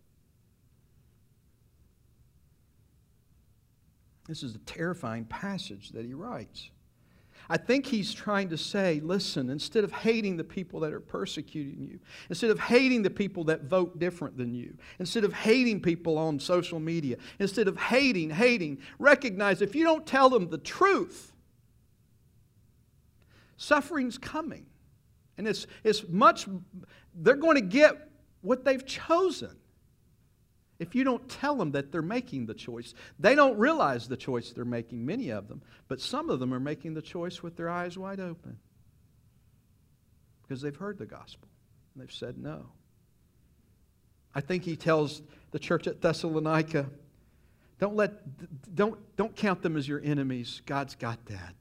This is a terrifying passage that he writes. I think he's trying to say, listen, instead of hating the people that are persecuting you, instead of hating the people that vote different than you, instead of hating people on social media, instead of hating, recognize if you don't tell them the truth, suffering's coming. And they're going to get what they've chosen. If you don't tell them that they're making the choice, they don't realize the choice they're making, many of them, but some of them are making the choice with their eyes wide open because they've heard the gospel and they've said no. I think he tells the church at Thessalonica, don't count them as your enemies. God's got that.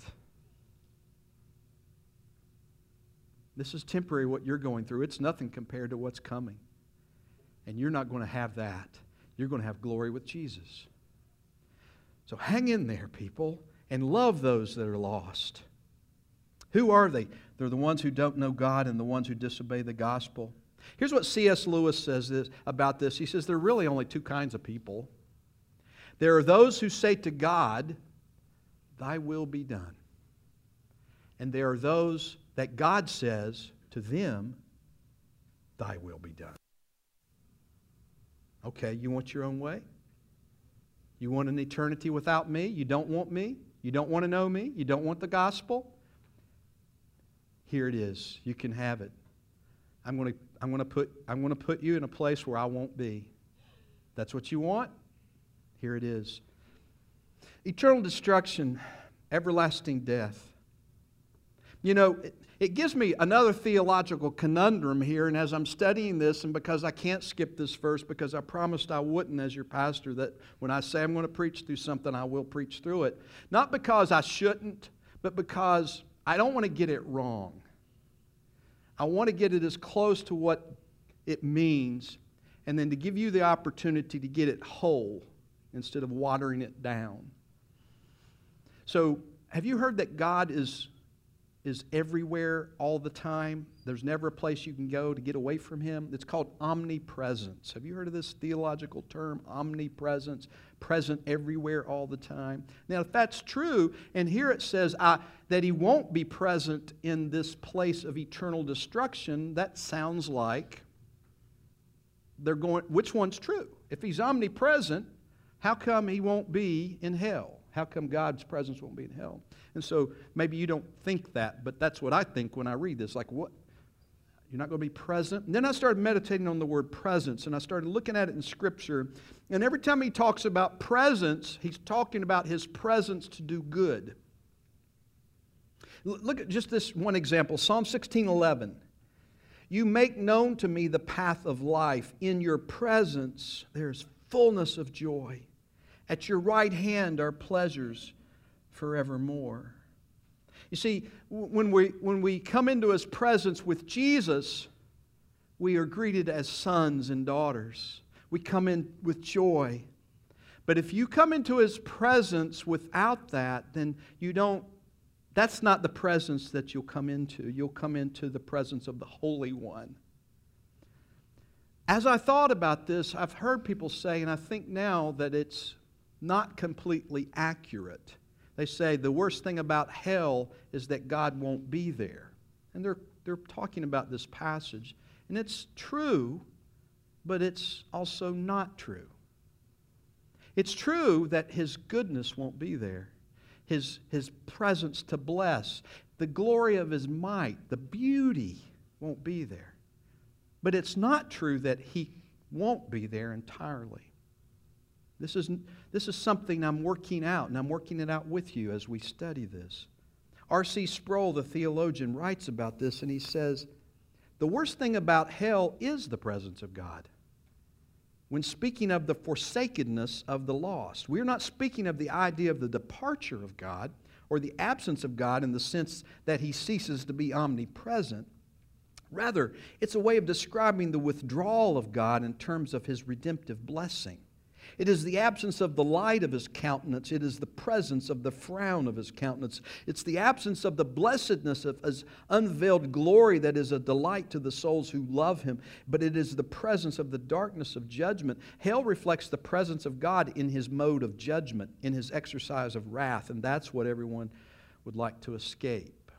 This is temporary, what you're going through. It's nothing compared to what's coming. And you're not going to have that. You're going to have glory with Jesus. So hang in there, people, and love those that are lost. Who are they? They're the ones who don't know God and the ones who disobey the gospel. Here's what C.S. Lewis says about this. He says there are really only two kinds of people. There are those who say to God, "Thy will be done." And there are those that God says to them, "Thy will be done." Okay, you want your own way? You want an eternity without me? You don't want me? You don't want to know me? You don't want the gospel? Here it is. You can have it. I'm going to put you in a place where I won't be. That's what you want? Here it is. Eternal destruction, everlasting death. You know, it gives me another theological conundrum here, and as I'm studying this, and because I can't skip this verse, because I promised I wouldn't as your pastor, that when I say I'm going to preach through something, I will preach through it. Not because I shouldn't, but because I don't want to get it wrong. I want to get it as close to what it means, and then to give you the opportunity to get it whole instead of watering it down. So, have you heard that God is everywhere all the time? There's never a place you can go to get away from Him. It's called omnipresence. Have you heard of this theological term, omnipresence? Present everywhere all the time. Now, if that's true, and here it says that He won't be present in this place of eternal destruction, that sounds like they're going, which one's true? If He's omnipresent, how come He won't be in hell? How come God's presence won't be in hell? And so maybe you don't think that, but that's what I think when I read this. Like, what? You're not going to be present? And then I started meditating on the word presence, and I started looking at it in Scripture. And every time he talks about presence, he's talking about his presence to do good. Look at just this one example, Psalm 16:11. You make known to me the path of life. In your presence there's fullness of joy. At your right hand are pleasures forevermore. You see, when we come into His presence with Jesus, we are greeted as sons and daughters. We come in with joy. But if you come into His presence without that, then that's not the presence that you'll come into. You'll come into the presence of the Holy One. As I thought about this, I've heard people say, and I think now that it's not completely accurate. They say the worst thing about hell is that God won't be there. And they're talking about this passage. And it's true, but it's also not true. It's true that His goodness won't be there. His presence to bless, the glory of His might, the beauty won't be there. But it's not true that He won't be there entirely. This is something I'm working out, and I'm working it out with you as we study this. R.C. Sproul, the theologian, writes about this, and he says, the worst thing about hell is the presence of God. When speaking of the forsakenness of the lost, we're not speaking of the idea of the departure of God or the absence of God in the sense that He ceases to be omnipresent. Rather, it's a way of describing the withdrawal of God in terms of His redemptive blessing. It is the absence of the light of His countenance. It is the presence of the frown of His countenance. It's the absence of the blessedness of His unveiled glory that is a delight to the souls who love Him. But it is the presence of the darkness of judgment. Hell reflects the presence of God in His mode of judgment, in His exercise of wrath. And that's what everyone would like to escape.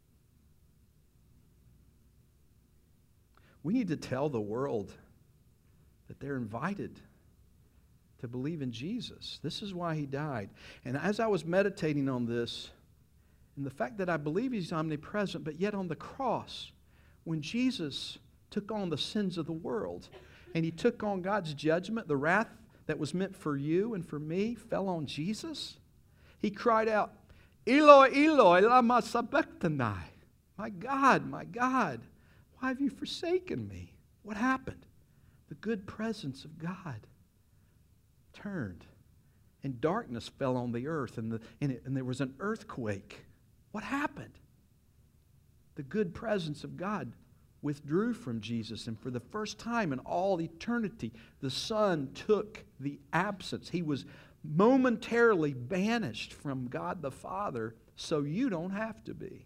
We need to tell the world that they're invited to believe in Jesus. This is why He died. And as I was meditating on this, and the fact that I believe He's omnipresent, but yet on the cross, when Jesus took on the sins of the world, and He took on God's judgment, the wrath that was meant for you and for me fell on Jesus. He cried out, Eloi, Eloi, lama sabachthani. My God, why have you forsaken me? What happened? The good presence of God turned, and darkness fell on the earth, and there was an earthquake. What happened? The good presence of God withdrew from Jesus, and for the first time in all eternity, the Son took the absence. He was momentarily banished from God the Father, so you don't have to be.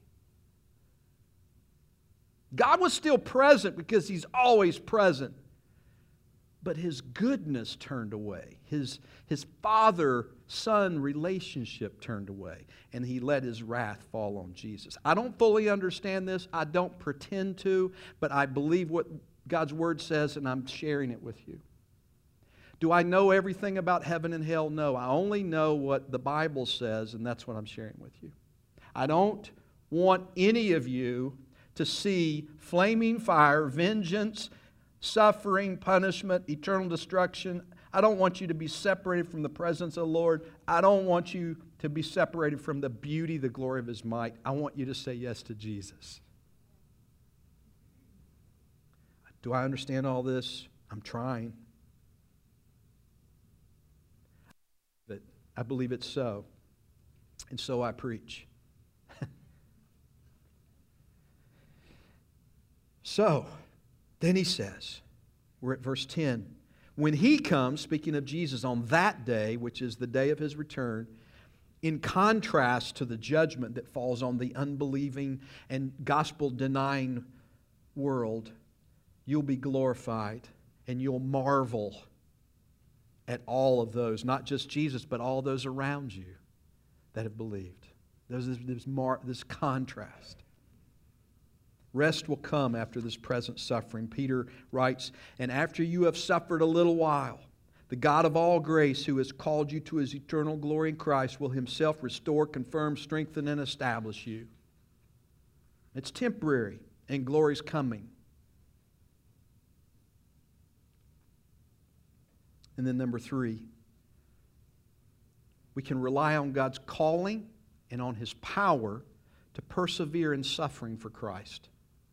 God was still present because He's always present. But His goodness turned away. His Father-Son relationship turned away. And He let His wrath fall on Jesus. I don't fully understand this. I don't pretend to. But I believe what God's Word says, and I'm sharing it with you. Do I know everything about heaven and hell? No. I only know what the Bible says, and that's what I'm sharing with you. I don't want any of you to see flaming fire, vengeance, suffering, punishment, eternal destruction. I don't want you to be separated from the presence of the Lord. I don't want you to be separated from the beauty, the glory of His might. I want you to say yes to Jesus. Do I understand all this? I'm trying. But I believe it's so. And so I preach. So, then he says, we're at verse 10. When He comes, speaking of Jesus, on that day, which is the day of His return, in contrast to the judgment that falls on the unbelieving and gospel-denying world, you'll be glorified and you'll marvel at all of those, not just Jesus, but all those around you that have believed. There's this contrast. Rest will come after this present suffering. Peter writes, and after you have suffered a little while, the God of all grace, who has called you to His eternal glory in Christ, will Himself restore, confirm, strengthen, and establish you. It's temporary, and glory's coming. And then number 3, we can rely on God's calling and on His power to persevere in suffering for Christ.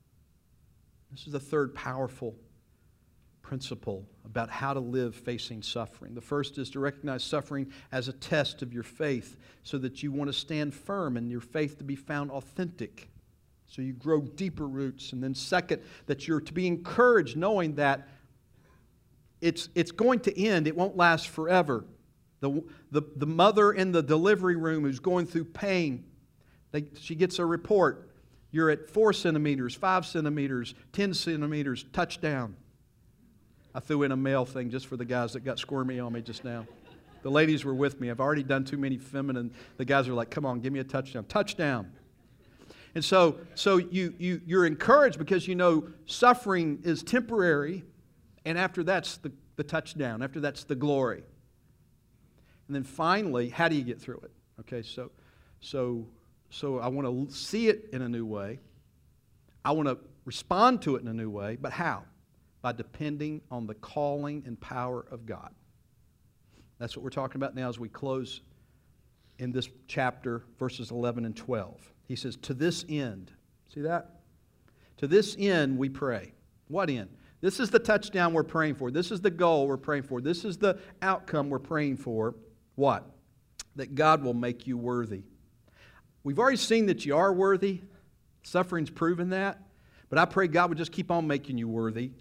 This is the third powerful principle about how to live facing suffering. The first is to recognize suffering as a test of your faith so that you want to stand firm and your faith to be found authentic. So you grow deeper roots. And then second, that you're to be encouraged knowing that it's going to end. It won't last forever. The mother in the delivery room who's going through pain, she gets a report. You're at 4 centimeters, 5 centimeters, 10 centimeters, touchdown. I threw in a male thing just for the guys that got squirmy on me just now. The ladies were with me. I've already done too many feminine. The guys are like, come on, give me a touchdown. Touchdown. And so you're encouraged because you know suffering is temporary, and after that's the touchdown. After that's the glory. And then finally, how do you get through it? Okay, so I want to see it in a new way. I want to respond to it in a new way. But how? By depending on the calling and power of God. That's what we're talking about now as we close in this chapter, verses 11 and 12. He says, to this end. See that? To this end we pray. What end? This is the touchdown we're praying for. This is the goal we're praying for. This is the outcome we're praying for. What? That God will make you worthy. We've already seen that you are worthy. Suffering's proven that. But I pray God would just keep on making you worthy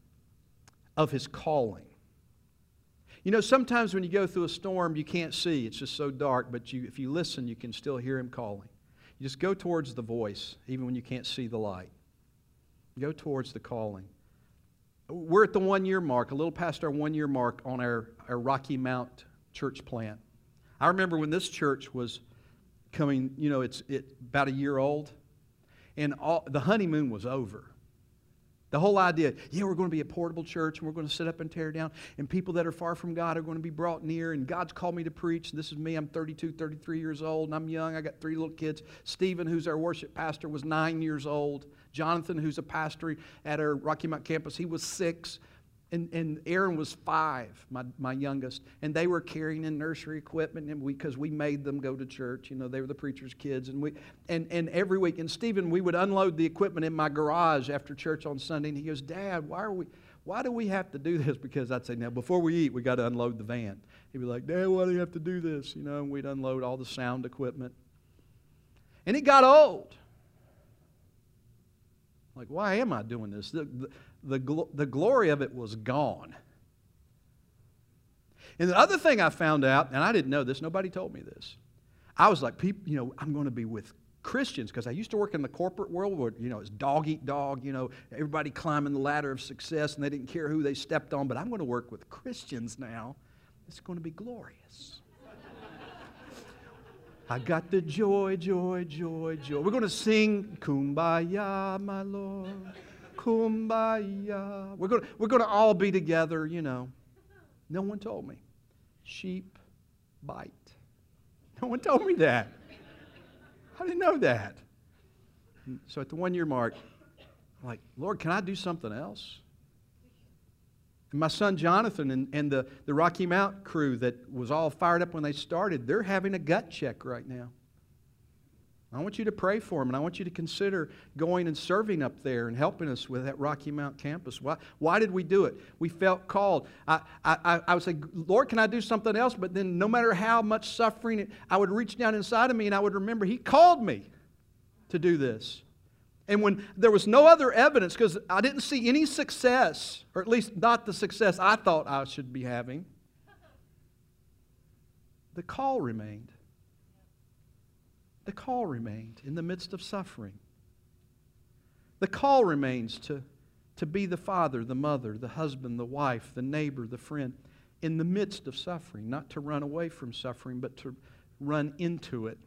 of His calling. You know, sometimes when you go through a storm, you can't see. It's just so dark. But if you listen, you can still hear Him calling. You just go towards the voice, even when you can't see the light. Go towards the calling. We're at the 1-year mark, a little past our 1-year mark on our Rocky Mount church plant. I remember when this church was coming, you know, it's about a year old, and the honeymoon was over. The whole idea, we're going to be a portable church, and we're going to sit up and tear down, and people that are far from God are going to be brought near, and God's called me to preach, and this is me. I'm 32, 33 years old, and I'm young. I got 3 little kids. Stephen, who's our worship pastor, was 9 years old. Jonathan, who's a pastor at our Rocky Mount campus, he was 6. And Aaron was 5, my youngest. And they were carrying in nursery equipment because we made them go to church. You know, they were the preacher's kids. And every week, and Stephen, we would unload the equipment in my garage after church on Sunday. And he goes, Dad, why do we have to do this? Because I'd say, now, before we eat, we got to unload the van. He'd be like, Dad, why do you have to do this? You know, and we'd unload all the sound equipment. And it got old. Like, why am I doing this? The glory of it was gone. And the other thing I found out, and I didn't know this, nobody told me this. I was like, I'm going to be with Christians, because I used to work in the corporate world where, it's dog eat dog, everybody climbing the ladder of success, and they didn't care who they stepped on, but I'm going to work with Christians now. It's going to be glorious. I got the joy, joy, joy, joy. We're going to sing, Kumbaya, my Lord, Kumbaya. We're going to all be together, No one told me. Sheep bite. No one told me that. I didn't know that. So at the 1-year mark, I'm like, Lord, can I do something else? My son Jonathan and the Rocky Mount crew that was all fired up when they started, they're having a gut check right now. I want you to pray for them, and I want you to consider going and serving up there and helping us with that Rocky Mount campus. Why did we do it? We felt called. I would say, Lord, can I do something else? But then no matter how much suffering, I would reach down inside of me, and I would remember He called me to do this. And when there was no other evidence, because I didn't see any success, or at least not the success I thought I should be having, the call remained. The call remained in the midst of suffering. The call remains to be the father, the mother, the husband, the wife, the neighbor, the friend, in the midst of suffering. Not to run away from suffering, but to run into it.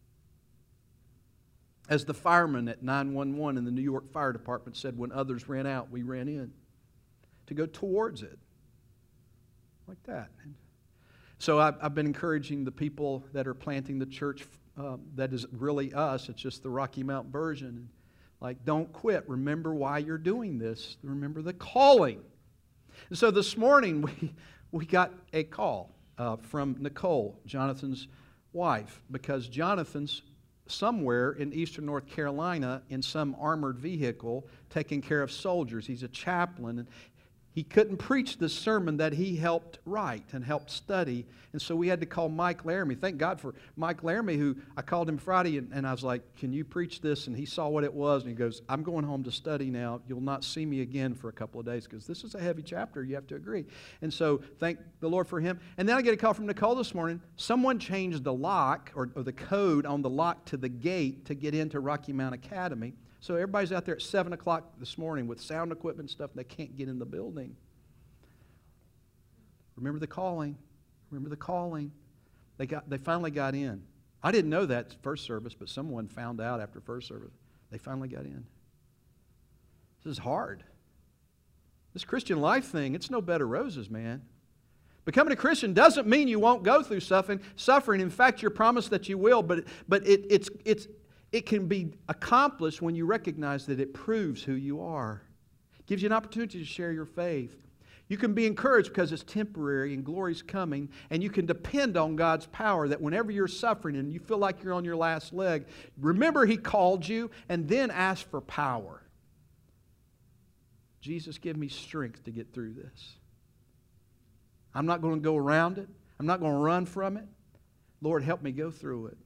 As the firemen at 911 in the New York Fire Department said, when others ran out, we ran in. To go towards it. Like that. So I've been encouraging the people that are planting the church. That is really us. It's just the Rocky Mount version. Like, don't quit. Remember why you're doing this. Remember the calling. And so this morning we got a call from Nicole, Jonathan's wife, because Jonathan's somewhere in eastern North Carolina in some armored vehicle taking care of soldiers. He's a chaplain, and he couldn't preach the sermon that he helped write and helped study. And so we had to call Mike Laramie. Thank God for Mike Laramie, who I called him Friday, and I was like, can you preach this? And he saw what it was, and he goes, I'm going home to study now. You'll not see me again for a couple of days, because this is a heavy chapter. You have to agree. And so thank the Lord for him. And then I get a call from Nicole this morning. Someone changed the lock or the code on the lock to the gate to get into Rocky Mount Academy. So everybody's out there at 7 o'clock this morning with sound equipment and stuff, and they can't get in the building. Remember the calling. Remember the calling. They finally got in. I didn't know that first service, but someone found out after first service. They finally got in. This is hard. This Christian life thing, it's no bed of roses, man. Becoming a Christian doesn't mean you won't go through suffering. In fact, you're promised that you will, but it can be accomplished when you recognize that it proves who you are. It gives you an opportunity to share your faith. You can be encouraged because it's temporary and glory's coming, and you can depend on God's power that whenever you're suffering and you feel like you're on your last leg, remember He called you, and then ask for power. Jesus, give me strength to get through this. I'm not going to go around it. I'm not going to run from it. Lord, help me go through it.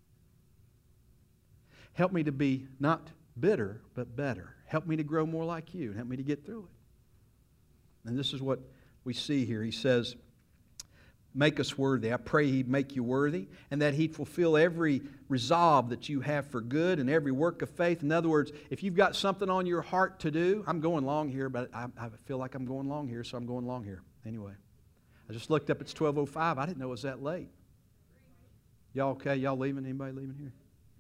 Help me to be not bitter, but better. Help me to grow more like you. Help me to get through it. And this is what we see here. He says, make us worthy. I pray He'd make you worthy, and that He'd fulfill every resolve that you have for good and every work of faith. In other words, if you've got something on your heart to do, I'm going long here, but I feel like I'm going long here, so I'm going long here. Anyway, I just looked up. It's 12:05. I didn't know it was that late. Y'all okay? Y'all leaving? Anybody leaving here?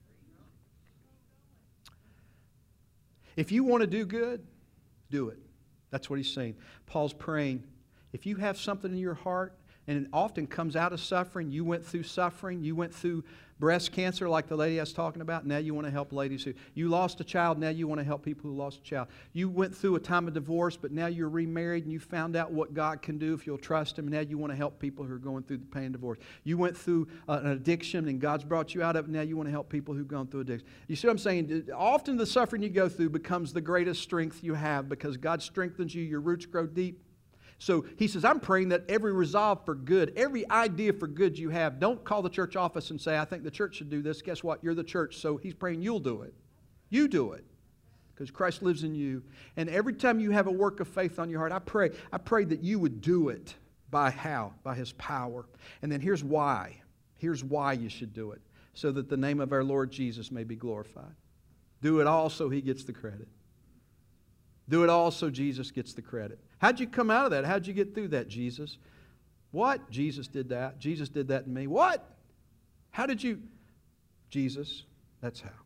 If you want to do good, do it. That's what he's saying. Paul's praying, if you have something in your heart, and it often comes out of suffering, you went through breast cancer like the lady I was talking about, now you want to help ladies who, you lost a child, now you want to help people who lost a child. You went through a time of divorce, but now you're remarried and you found out what God can do if you'll trust Him, and now you want to help people who are going through the pain of divorce. You went through an addiction and God's brought you out of it, now you want to help people who've gone through addiction. You see what I'm saying? Often the suffering you go through becomes the greatest strength you have because God strengthens you, your roots grow deep. So he says, I'm praying that every resolve for good, every idea for good you have, don't call the church office and say, I think the church should do this. Guess what? You're the church, so he's praying you'll do it. You do it. Because Christ lives in you. And every time you have a work of faith on your heart, I pray that you would do it. By how? By His power. And then here's why. Here's why you should do it. So that the name of our Lord Jesus may be glorified. Do it all so He gets the credit. Do it all so Jesus gets the credit. How'd you come out of that? How'd you get through that, Jesus? What? Jesus did that. Jesus did that in me. What? How did you? Jesus, that's how.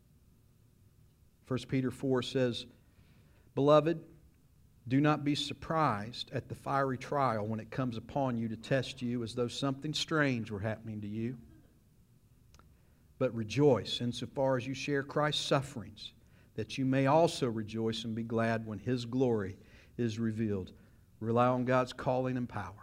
1 Peter 4 says, Beloved, do not be surprised at the fiery trial when it comes upon you to test you as though something strange were happening to you. But rejoice insofar as you share Christ's sufferings, that you may also rejoice and be glad when His glory is revealed. Rely on God's calling and power.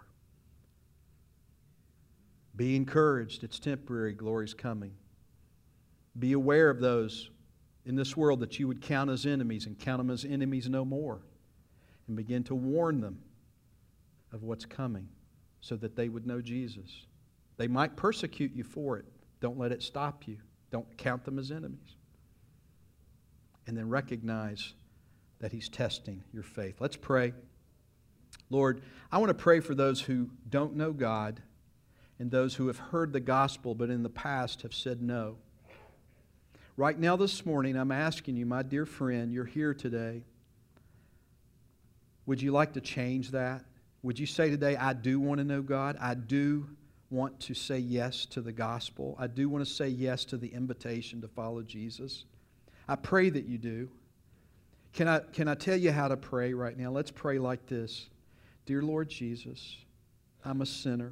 Be encouraged. It's temporary. Glory's coming. Be aware of those in this world that you would count as enemies and count them as enemies no more. And begin to warn them of what's coming so that they would know Jesus. They might persecute you for it. Don't let it stop you. Don't count them as enemies. And then recognize that He's testing your faith. Let's pray. Lord, I want to pray for those who don't know God and those who have heard the gospel but in the past have said no. Right now this morning, I'm asking you, my dear friend, you're here today. Would you like to change that? Would you say today, I do want to know God. I do want to say yes to the gospel. I do want to say yes to the invitation to follow Jesus. I pray that you do. Can I tell you how to pray right now? Let's pray like this. Dear Lord Jesus, I'm a sinner.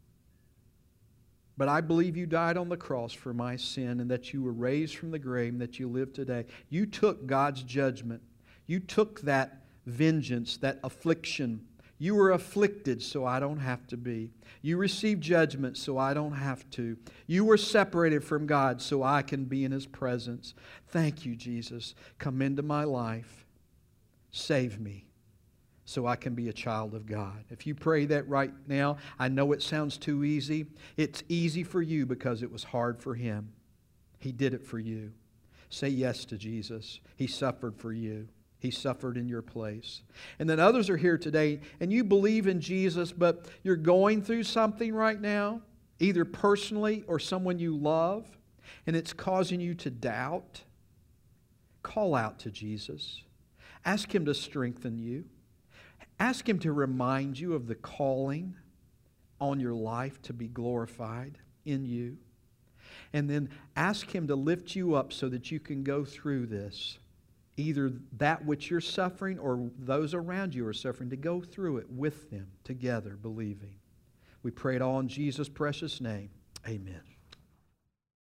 But I believe you died on the cross for my sin and that you were raised from the grave and that you live today. You took God's judgment. You took that vengeance, that affliction. You were afflicted so I don't have to be. You received judgment so I don't have to. You were separated from God so I can be in His presence. Thank you, Jesus. Come into my life. Save me so I can be a child of God. If you pray that right now, I know it sounds too easy. It's easy for you because it was hard for Him. He did it for you. Say yes to Jesus. He suffered for you. He suffered in your place. And then others are here today and you believe in Jesus, but you're going through something right now, either personally or someone you love, and it's causing you to doubt. Call out to Jesus. Ask Him to strengthen you. Ask Him to remind you of the calling on your life to be glorified in you. And then ask Him to lift you up so that you can go through this. Either that which you're suffering or those around you are suffering, to go through it with them together, believing. We pray it all in Jesus' precious name. Amen.